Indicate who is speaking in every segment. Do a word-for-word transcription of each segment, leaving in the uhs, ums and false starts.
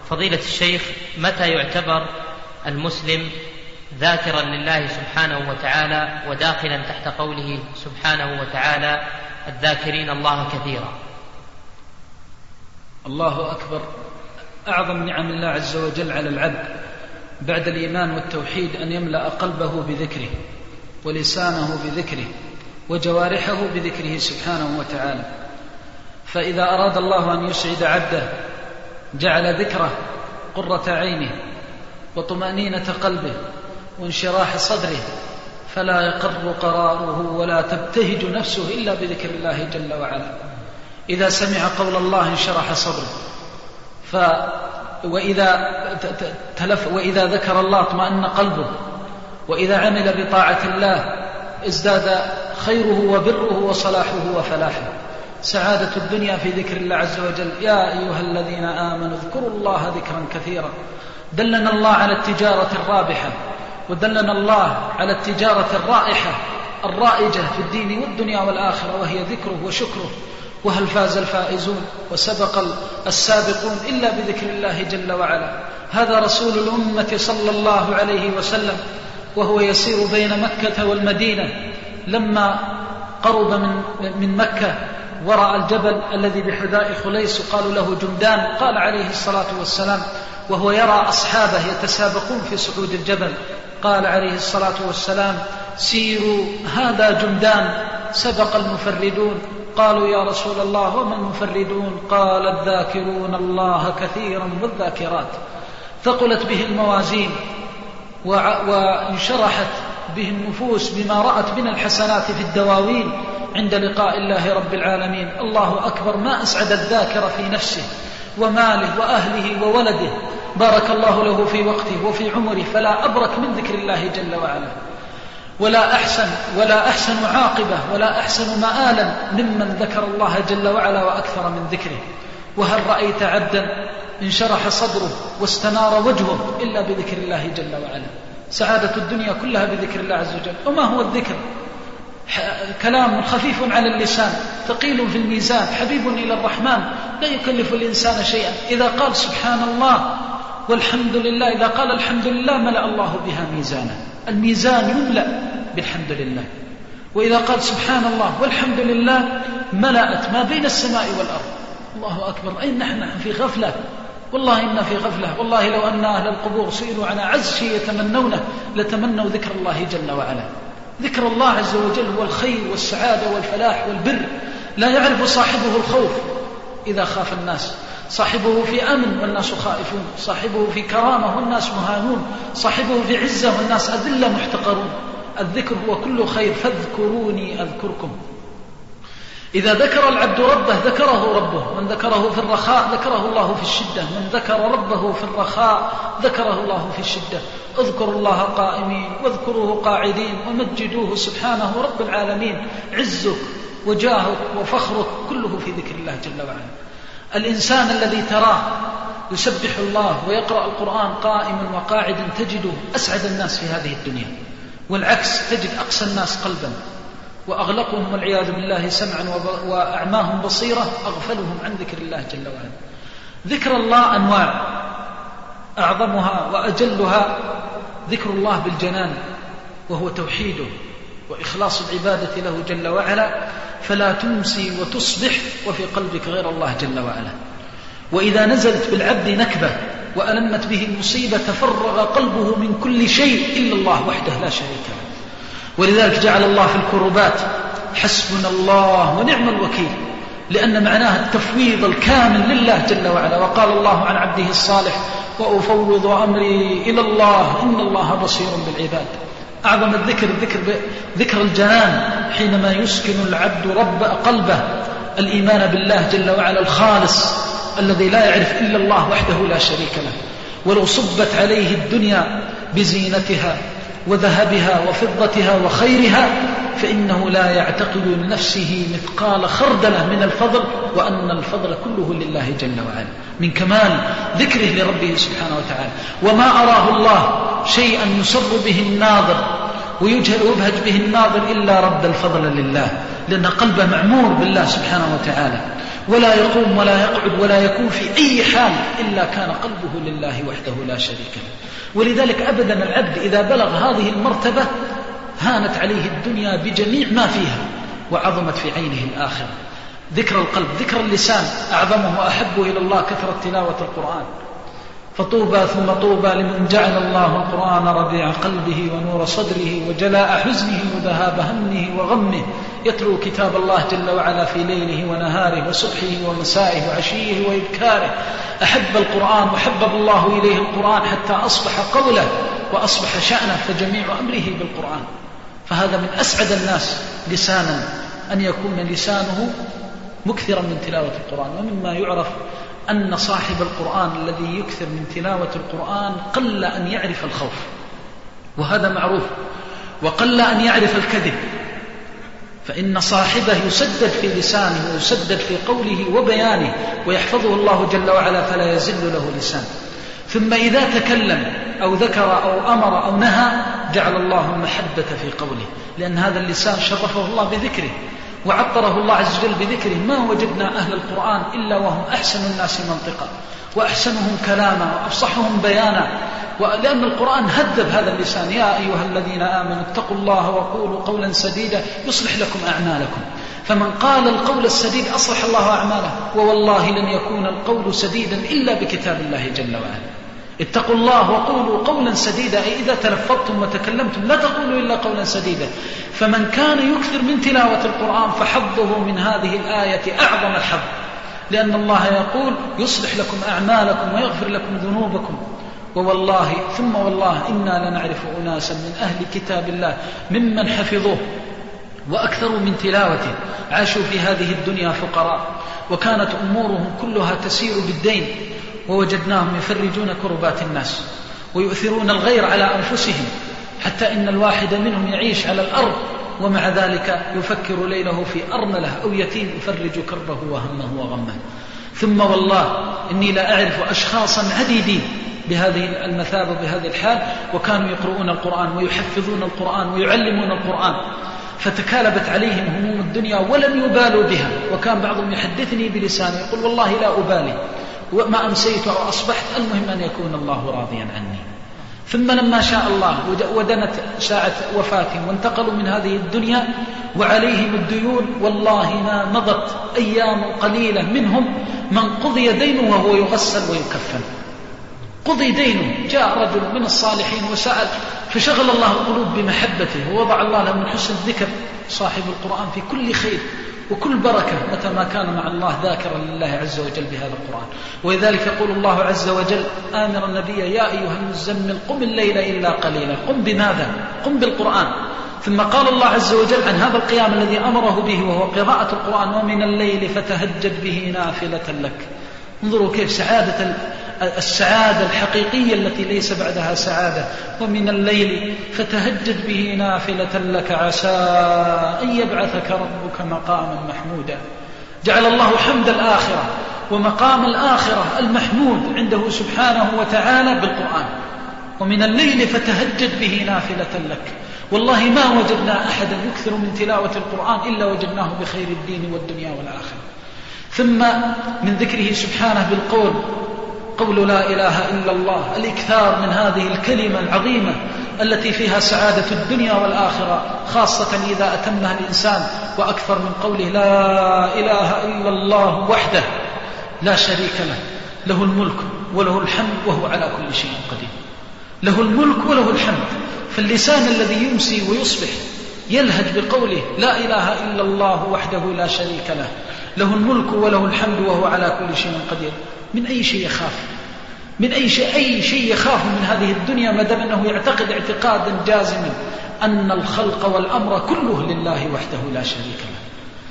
Speaker 1: فضيلة الشيخ، متى يعتبر المسلم ذاكرا لله سبحانه وتعالى وداخلا تحت قوله سبحانه وتعالى الذاكرين الله كثيرا؟
Speaker 2: الله أكبر. أعظم نعم الله عز وجل على العبد بعد الإيمان والتوحيد أن يملأ قلبه بذكره ولسانه بذكره وجوارحه بذكره سبحانه وتعالى. فإذا أراد الله أن يسعد عبده جعل ذكره قرة عينه وطمأنينة قلبه وانشراح صدره، فلا يقر قراره ولا تبتهج نفسه إلا بذكر الله جل وعلا. إذا سمع قول الله انشرح صدره، ف وإذا تلف وإذا ذكر الله اطمأن قلبه، وإذا عمل بطاعة الله ازداد خيره وبره وصلاحه وفلاحه. سعادة الدنيا في ذكر الله عز وجل. يا أيها الذين آمنوا اذكروا الله ذكرا كثيرا. دلنا الله على التجارة الرابحة، ودلنا الله على التجارة الرائحة الرائجة في الدين والدنيا والآخرة، وهي ذكره وشكره. وهل فاز الفائزون وسبق السابقون إلا بذكر الله جل وعلا. هذا رسول الأمة صلى الله عليه وسلم وهو يسير بين مكة والمدينة، لما قرب من, من مكة ورأى الجبل الذي بحذاء خليس قالوا له جمدان، قال عليه الصلاة والسلام وهو يرى أصحابه يتسابقون في صعود الجبل، قال عليه الصلاة والسلام سيروا هذا جمدان سبق المفردون. قالوا يا رسول الله وما المفردون؟ قال الذاكرون الله كثيرا والذاكرات. ثقلت به الموازين وانشرحت به النفوس بما رأت من الحسنات في الدواوين عند لقاء الله رب العالمين. الله أكبر. ما أسعد الذاكر في نفسه وماله وأهله وولده، بارك الله له في وقته وفي عمره، فلا أبرك من ذكر الله جل وعلا، ولا أحسن ولا أحسن عاقبة ولا أحسن مآلا ممن ذكر الله جل وعلا وأكثر من ذكره. وهل رأيت عبدا انشرح صدره واستنار وجهه إلا بذكر الله جل وعلا؟ سعادة الدنيا كلها بذكر الله عز وجل. وما هو الذكر؟ كلام خفيف على اللسان ثقيل في الميزان حبيب إلى الرحمن لا يكلف الإنسان شيئا. إذا قال سبحان الله والحمد لله، إذا قال الحمد لله ملأ الله بها ميزانا. الميزان يملأ بالحمد لله. وإذا قال سبحان الله والحمد لله ملأت ما بين السماء والأرض. الله أكبر. أين نحن في غفلة؟ والله إنا في غفلة. والله لو أن أهل القبور سئلوا عن أعز شيء يتمنونه لتمنوا ذكر الله جل وعلا. ذكر الله عز وجل هو الخير والسعادة والفلاح والبر. لا يعرف صاحبه الخوف إذا خاف الناس، صاحبه في أمن والناس خائفون، صاحبه في كرامة والناس مهانون، صاحبه في عزة والناس أذلة محتقرون. الذكر هو كل خير. فاذكروني أذكركم. إذا ذكر العبد ربه ذكره ربه. من ذكره في الرخاء ذكره الله في الشدة. من ذكر ربه في الرخاء ذكره الله في الشدة. اذكروا الله قائمين واذكروه قاعدين ومجدوه سبحانه رب العالمين. عزك وجاهك وفخرك كله في ذكر الله جل وعلا. الإنسان الذي تراه يسبح الله ويقرأ القرآن قائما وقاعدا تجده أسعد الناس في هذه الدنيا، والعكس تجد أقسى الناس قلبا وأغلقهم والعياذ بالله سمعا وأعماهم بصيرة أغفلهم عن ذكر الله جل وعلا. ذكر الله أنواع، أعظمها وأجلها ذكر الله بالجنان، وهو توحيده وإخلاص العبادة له جل وعلا، فلا تمسي وتصبح وفي قلبك غير الله جل وعلا. وإذا نزلت بالعبد نكبة وألمت به المصيبة تفرغ قلبه من كل شيء إلا الله وحده لا شريك له. ولذلك جعل الله في الكربات حسبنا الله ونعم الوكيل، لأن معناها التفويض الكامل لله جل وعلا. وقال الله عن عبده الصالح وأفوض أمري إلى الله إن الله بصير بالعباد. أعظم الذكر ذكر, ذكر الجنان حينما يسكن العبد رب قلبه الإيمان بالله جل وعلا الخالص الذي لا يعرف إلا الله وحده لا شريك له. ولو صبت عليه الدنيا بزينتها وذهبها وفضتها وخيرها فإنه لا يعتقد لنفسه مثقال خردلة من الفضل، وأن الفضل كله لله جل وعلا، من كمال ذكره لربه سبحانه وتعالى. وما أراه الله شيئا يسر به الناظر ويبهج به الناظر إلا رد الفضل لله، لأن قلبه معمور بالله سبحانه وتعالى. ولا يقوم ولا يقعد ولا يكون في أي حال إلا كان قلبه لله وحده لا شريك له. ولذلك أبدا العبد إذا بلغ هذه المرتبة هانت عليه الدنيا بجميع ما فيها وعظمت في عينه الآخرة. ذكر القلب، ذكر اللسان أعظمه وأحبه إلى الله كثرة تلاوة القرآن. فطوبى ثم طوبى لمن جعل الله القرآن ربيع قلبه ونور صدره وجلاء حزنه وذهاب همه وغمه، يتلو كتاب الله جل وعلا في ليله ونهاره وصبحه ومسائه وعشيه وإبكاره. أحب القرآن وحبب الله إليه القرآن حتى أصبح قوله وأصبح شأنه، فجميع أمره بالقرآن. فهذا من أسعد الناس لسانا أن يكون لسانه مكثرا من تلاوة القرآن. ومما يعرف أن صاحب القرآن الذي يكثر من تلاوة القرآن قل أن يعرف الخوف، وهذا معروف، وقل أن يعرف الكذب، فإن صاحبه يسدد في لسانه ويسدد في قوله وبيانه ويحفظه الله جل وعلا فلا يزل له لسان. ثم إذا تكلم أو ذكر أو أمر أو نهى جعل الله المحبة في قوله، لأن هذا اللسان شرفه الله بذكره وعطره الله عز وجل بذكره. ما وجدنا أهل القرآن إلا وهم أحسن الناس منطقا وأحسنهم كلاما وأفصحهم بيانا، لأن القرآن هذب هذا اللسان. يا أيها الذين آمنوا اتقوا الله وقولوا قولا سديدا يصلح لكم أعمالكم. فمن قال القول السديد أصلح الله أعماله، ووالله لن يكون القول سديدا إلا بكتاب الله جل وعلا. اتقوا الله وقولوا قولا سديدا، أي إذا تلفظتم وتكلمتم لا تقولوا إلا قولا سديدا. فمن كان يكثر من تلاوة القرآن فحظه من هذه الآية أعظم الحظ، لأن الله يقول يصلح لكم أعمالكم ويغفر لكم ذنوبكم. ووالله ثم والله إنا لنعرف أناسا من أهل كتاب الله ممن حفظوه وأكثروا من تلاوته عاشوا في هذه الدنيا فقراء، وكانت أمورهم كلها تسير بالدين، ووجدناهم يفرجون كربات الناس ويؤثرون الغير على أنفسهم، حتى إن الواحد منهم يعيش على الأرض ومع ذلك يفكر ليله في أرملة أو يتيم يفرج كربه وهمه وغمه. ثم والله إني لا أعرف أشخاصا عديدين بهذه المثابة بهذه الحال، وكانوا يقرؤون القرآن ويحفظون القرآن ويعلمون القرآن، فتكالبت عليهم هموم الدنيا ولم يبالوا بها. وكان بعضهم يحدثني بلسانه يقول والله لا أبالي وما أمسيت أو أصبحت، المهم أن يكون الله راضيا عني. ثم لما شاء الله ودنت ساعة وفاتهم وانتقلوا من هذه الدنيا وعليهم الديون، والله ما مضت أيام قليلة منهم من قضي دينه وهو يغسل ويكفن. قضي دينه، جاء رجل من الصالحين وسأل فشغل الله القلوب بمحبته، ووضع الله له من حسن الذكر صاحب القرآن في كل خير وكل بركة متى ما كان مع الله ذاكرا لله عز وجل بهذا القرآن. ولذلك يقول الله عز وجل آمر النبي يا أيها المزمل قم الليل إلا قليلا. قم بماذا؟ قم بالقرآن. ثم قال الله عز وجل عن هذا القيام الذي أمره به وهو قراءة القرآن ومن الليل فتهجد به نافلة لك. انظروا كيف سعادة السعادة الحقيقية التي ليس بعدها سعادة. ومن الليل فتهجد به نافلة لك عسى أن يبعثك ربك مقاما محمودا. جعل الله حمد الآخرة ومقام الآخرة المحمود عنده سبحانه وتعالى بالقرآن. ومن الليل فتهجد به نافلة لك. والله ما وجدنا أحدا يكثر من تلاوة القرآن إلا وجدناه بخير الدين والدنيا والآخرة. ثم من ذكره سبحانه بالقول، قول لا إله إلا الله، الإكثار من هذه الكلمة العظيمة التي فيها سعادة الدنيا والآخرة، خاصة إذا أتمها الإنسان وأكثر من قوله لا إله إلا الله وحده لا شريك له، له الملك وله الحمد وهو على كل شيء قدير. له الملك وله الحمد. فاللسان الذي يمسي ويصبح يلهج بقوله لا إله إلا الله وحده لا شريك له، له الملك وله الحمد وهو على كل شيء قدير، من أي شيء يخاف؟ من أي شيء أي شيء يخاف من هذه الدنيا ما دام أنه يعتقد اعتقادا جازما أن الخلق والأمر كله لله وحده لا شريك له.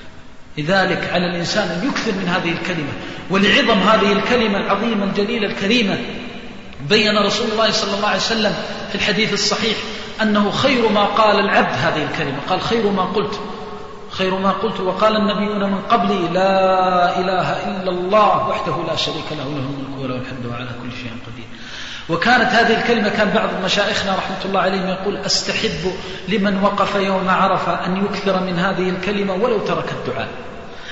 Speaker 2: لذلك على الإنسان أن يكثر من هذه الكلمة. ولعظم هذه الكلمة العظيمة الجليلة الكريمة بين رسول الله صلى الله عليه وسلم في الحديث الصحيح أنه خير ما قال العبد هذه الكلمة، قال خير ما قلت خير ما قلت وقال النبيون من قبلي لا إله إلا الله وحده لا شريك له، له الملك وله الحمد وعلى كل شيء قدير. وكانت هذه الكلمة، كان بعض مشايخنا رحمة الله عليهم يقول أستحب لمن وقف يوم عرفة أن يكثر من هذه الكلمة ولو ترك الدعاء،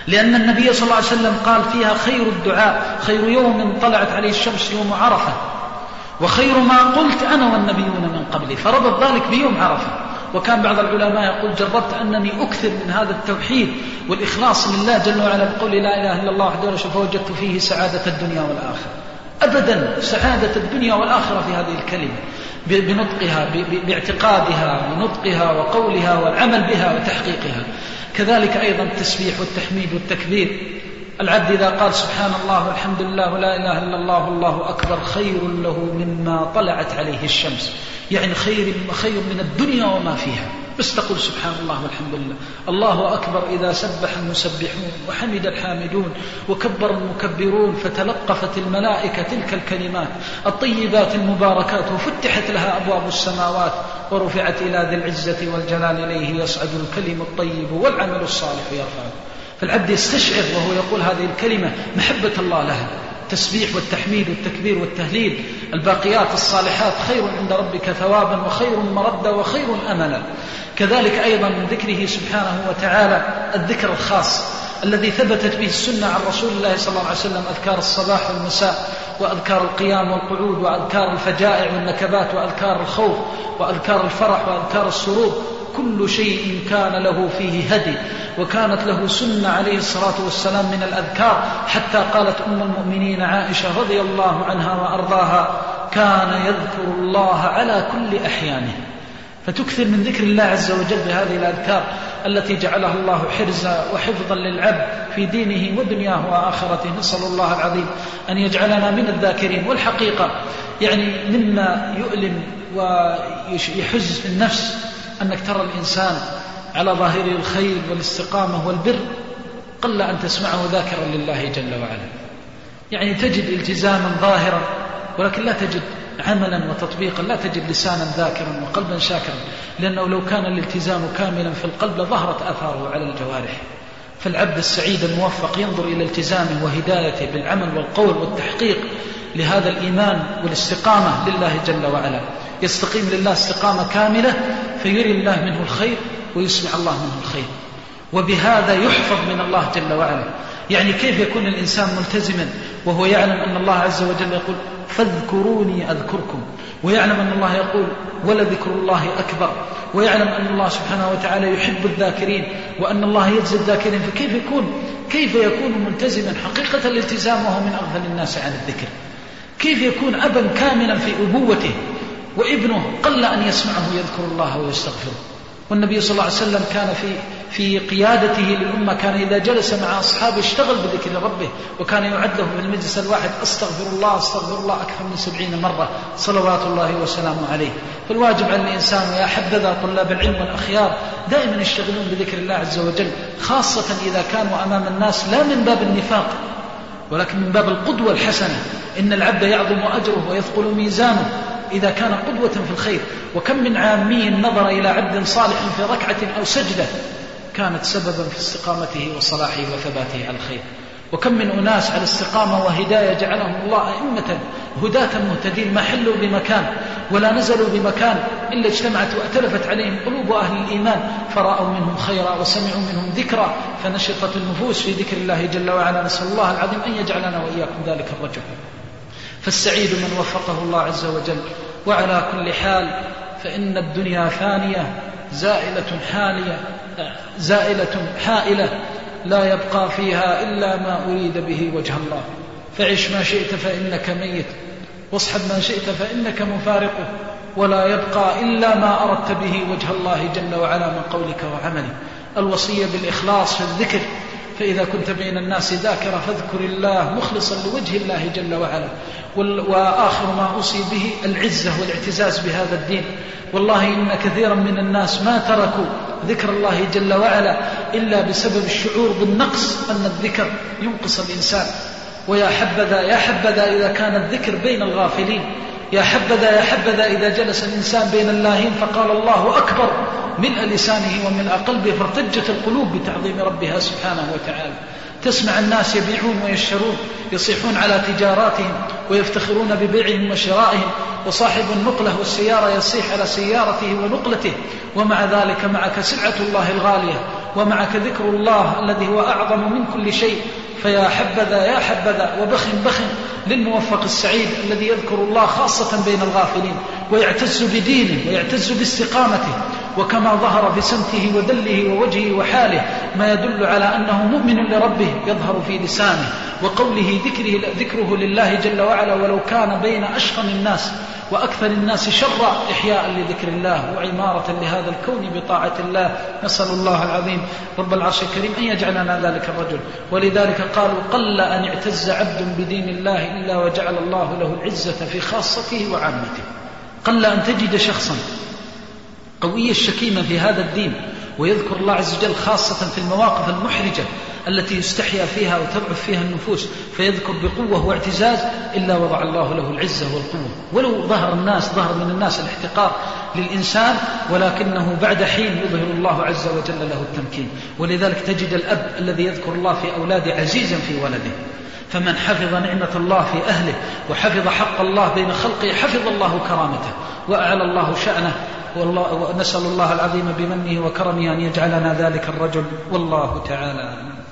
Speaker 2: لأن النبي صلى الله عليه وسلم قال فيها خير الدعاء خير يوم طلعت عليه الشمس يوم عرفة، وخير ما قلت أنا والنبيون من قبلي، فربط ذلك بيوم عرفة. وكان بعض العلماء يقول جربت أنني أكثر من هذا التوحيد والإخلاص لله جل وعلا بقول لا إله إلا الله وحده فوجدت فيه سعادة الدنيا والآخرة. أبدا، سعادة الدنيا والآخرة في هذه الكلمة بنطقها باعتقادها ونطقها وقولها والعمل بها وتحقيقها. كذلك أيضا التسبيح والتحميد والتكبير. العبد إذا قال سبحان الله والحمد لله ولا إله إلا الله والله أكبر خير له مما طلعت عليه الشمس، يعني خير خير من الدنيا وما فيها. بس تقول سبحان الله والحمد لله. الله أكبر إذا سبح المسبحون وحمد الحامدون وكبر المكبرون فتلقفت الملائكة تلك الكلمات الطيبات المباركات وفتحت لها أبواب السماوات ورفعت إلى ذي العزة والجلال إليه يصعد الكلم الطيب والعمل الصالح يرفعه. فالعبد يستشعر وهو يقول هذه الكلمة محبة الله لها، التسبيح والتحميد والتكبير والتهليل، الباقيات الصالحات خير عند ربك ثوابا وخير مردا وخير أملا. كذلك أيضا من ذكره سبحانه وتعالى الذكر الخاص الذي ثبتت به السنة عن رسول الله صلى الله عليه وسلم، أذكار الصباح والمساء وأذكار القيام والقعود وأذكار الفجائع والنكبات وأذكار الخوف وأذكار الفرح وأذكار السرور. كل شيء كان له فيه هدي وكانت له سنة عليه الصلاة والسلام من الأذكار، حتى قالت أم المؤمنين عائشة رضي الله عنها وأرضاها كان يذكر الله على كل أحيانه. فتكثر من ذكر الله عز وجل بهذه الأذكار التي جعلها الله حرزا وحفظا للعبد في دينه ودنياه وآخرته. نسأل الله العظيم أن يجعلنا من الذاكرين. والحقيقة يعني مما يؤلم ويحز في النفس أنك ترى الإنسان على ظاهره الخير والاستقامة والبر قل أن تسمعه ذاكرا لله جل وعلا. يعني تجد التزاما ظاهرا ولكن لا تجد عملا وتطبيقا، لا تجد لسانا ذاكرا وقلبا شاكرا، لأنه لو كان الالتزام كاملا في القلب لظهرت آثاره على الجوارح. فالعبد السعيد الموفق ينظر إلى التزامه وهدايته بالعمل والقول والتحقيق لهذا الإيمان والاستقامة لله جل وعلا، يستقيم لله استقامة كاملة فيري الله منه الخير ويسمع الله منه الخير، وبهذا يحفظ من الله جل وعلا. يعني كيف يكون الإنسان ملتزما وهو يعلم أن الله عز وجل يقول فاذكروني أذكركم، ويعلم أن الله يقول ولذكر الله أكبر، ويعلم أن الله سبحانه وتعالى يحب الذاكرين وأن الله يجزي الذاكرين، فكيف يكون كيف يكون ملتزما حقيقة الالتزام وهو من أغفل الناس عن الذكر؟ كيف يكون أبا كاملا في أبوته وابنه قل أن يسمعه يذكر الله ويستغفره؟ والنبي صلى الله عليه وسلم كان في في قيادته للأمة كان إذا جلس مع أصحابه اشتغل بذكر ربه، وكان يعد له في المجلس الواحد أستغفر الله أستغفر الله أكثر من سبعين مرة صلوات الله وسلامه عليه. فالواجب على الإنسان، ويا حبذا طلاب العلم والأخيار دائما يشتغلون بذكر الله عز وجل، خاصة إذا كانوا أمام الناس لا من باب النفاق ولكن من باب القدوة الحسنة. إن العبد يعظم أجره ويثقل ميزانه إذا كان قدوة في الخير. وكم من عامي نظر إلى عبد صالح في ركعة أو سجدة كانت سببا في استقامته وصلاحه وثباته على الخير. وكم من أناس على استقامة وهداية جعلهم الله أئمة هداة مهتدين ما حلوا بمكان ولا نزلوا بمكان إلا اجتمعت وأتلفت عليهم قلوب أهل الإيمان فرأوا منهم خيرا وسمعوا منهم ذكرا فنشطت النفوس في ذكر الله جل وعلا. نسأل الله العظيم أن يجعلنا وإياكم ذلك الرجل. فالسعيد من وفقه الله عز وجل. وعلى كل حال فإن الدنيا فانية زائلة حالية زائلة حائلة لا يبقى فيها إلا ما أريد به وجه الله. فعش ما شئت فإنك ميت واصحب ما شئت فإنك مفارقه، ولا يبقى إلا ما أردت به وجه الله جل وعلا من قولك وعملك. الوصية بالإخلاص في الذكر، فإذا كنت بين الناس ذاكرا فاذكر الله مخلصا لوجه الله جل وعلا. وآخر ما أوصي به العزة والاعتزاز بهذا الدين. والله إن كثيرا من الناس ما تركوا ذكر الله جل وعلا إلا بسبب الشعور بالنقص، أن الذكر ينقص الإنسان. ويا حبذا يا حبذا إذا كان الذكر بين الغافلين، يا حبذا يا حبذا إذا جلس الإنسان بين اللاهين فقال الله أكبر ملء لسانه وملء قلبه فارتجت القلوب بتعظيم ربها سبحانه وتعالى. تسمع الناس يبيعون ويشترون، يصيحون على تجاراتهم ويفتخرون ببيعهم وشرائهم، وصاحب النقلة والسيارة يصيح على سيارته ونقلته، ومع ذلك معك سلعة الله الغالية ومعك ذكر الله الذي هو أعظم من كل شيء، فيا حبذا يا حبذا وبخ بخ للموفق السعيد الذي يذكر الله خاصة بين الغافلين ويعتز بدينه ويعتز باستقامته. وكما ظهر في سمته ودله ووجهه وحاله ما يدل على أنه مؤمن لربه يظهر في لسانه وقوله ذكره, ذكره لله جل وعلا، ولو كان بين أشقم الناس وأكثر الناس شرا إحياء لذكر الله وعمارة لهذا الكون بطاعة الله. نسأل الله العظيم رب العرش الكريم أن يجعلنا ذلك الرجل. ولذلك قالوا قل أن اعتز عبد بدين الله إلا وجعل الله له العزة في خاصته وعامته. قل أن تجد شخصا قوي الشكيمة في هذا الدين ويذكر الله عز وجل خاصة في المواقف المحرجة التي يستحيا فيها وتضعف فيها النفوس فيذكر بقوة واعتزاز إلا وضع الله له العزة والقوة. ولو ظهر الناس ظهر من الناس الاحتقار للإنسان، ولكنه بعد حين يظهر الله عز وجل له التمكين. ولذلك تجد الأب الذي يذكر الله في أولاده عزيزا في ولده، فمن حفظ نعمة الله في أهله وحفظ حق الله بين خلقه حفظ الله كرامته وأعلى الله شأنه. ونسأل الله العظيم بمنه وكرمه أن يجعلنا ذلك الرجل، والله تعالى.